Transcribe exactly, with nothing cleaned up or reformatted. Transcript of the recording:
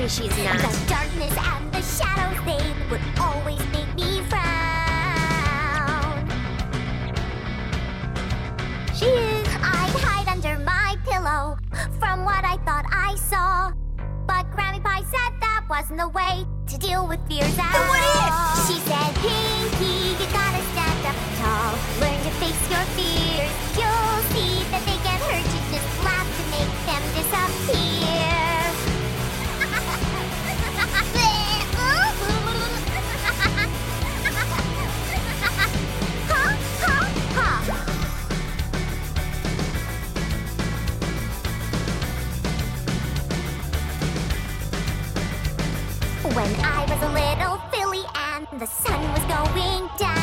she's not. The darkness and the shadows, they would always make me frown. She is. I'd hide under my pillow from what I thought I saw. But Grammy Pie said that wasn't the way to deal with fears at But what all. if? She said, Pinky, you gotta stand up tall. Learn to face your fears. You'll see that they get hurt. You just laugh to make them disappear. Ha, ha, ha. When I was a little filly and the sun was going down,